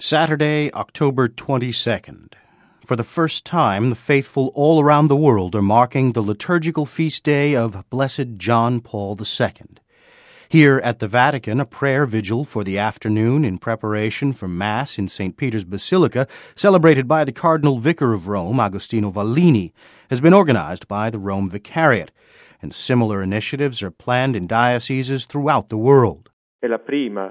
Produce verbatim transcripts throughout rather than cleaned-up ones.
Saturday, October twenty-second. For the first time, the faithful all around the world are marking the liturgical feast day of Blessed John Paul the Second. Here at the Vatican, a prayer vigil for the afternoon in preparation for Mass in Saint Peter's Basilica, celebrated by the Cardinal Vicar of Rome, Agostino Vallini, has been organized by the Rome Vicariate, and similar initiatives are planned in dioceses throughout the world. È la prima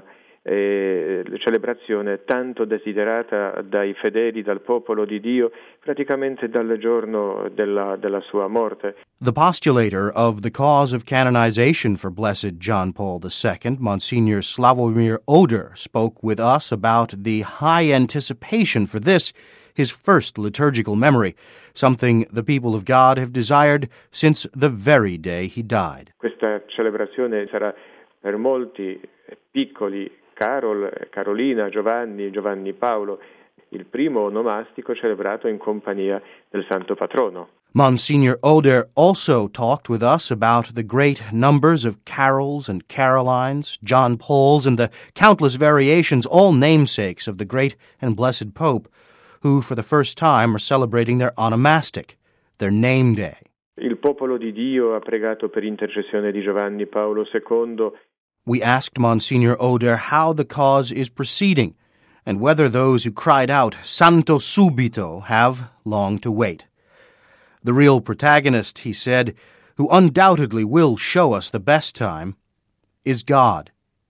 eh, celebrazione tanto desiderata dai fedeli, dal popolo di Dio, praticamente dal giorno della, della sua morte. The postulator of the cause of canonization for Blessed John Paul the Second, Monsignor Slavomir Oder, spoke with us about the high anticipation for this, his first liturgical memory, something the people of God have desired since the very day he died. Questa celebrazione sarà per molti piccoli, Carol, Carolina, Giovanni, Giovanni Paolo, il primo onomastico celebrato in compagnia del Santo Patrono. Monsignor Oder also talked with us about the great numbers of carols and carolines, John Pauls, and the countless variations, all namesakes of the great and blessed Pope, who for the first time are celebrating their onomastic, their name day. Il popolo di Dio ha pregato per intercessione di Giovanni Paolo secondo. We asked Monsignor Oder how the cause is proceeding, and whether those who cried out, Santo subito, have long to wait. The real protagonist, he said, who undoubtedly will show us the best time, is God.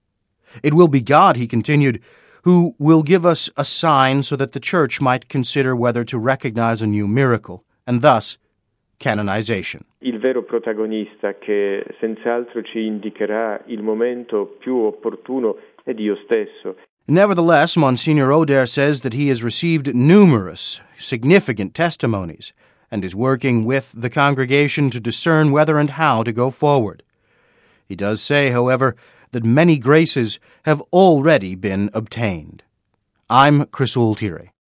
It will be God, he continued, who will give us a sign so that the Church might consider whether to recognize a new miracle, and thus canonization. Il vero protagonista che senz'altro ci indicherà il momento più opportuno è Dio stesso. Nevertheless, Monsignor Oder says that he has received numerous, significant testimonies and is working with the congregation to discern whether and how to go forward. He does say, however, that many graces have already been obtained. I'm Chris Ultieri.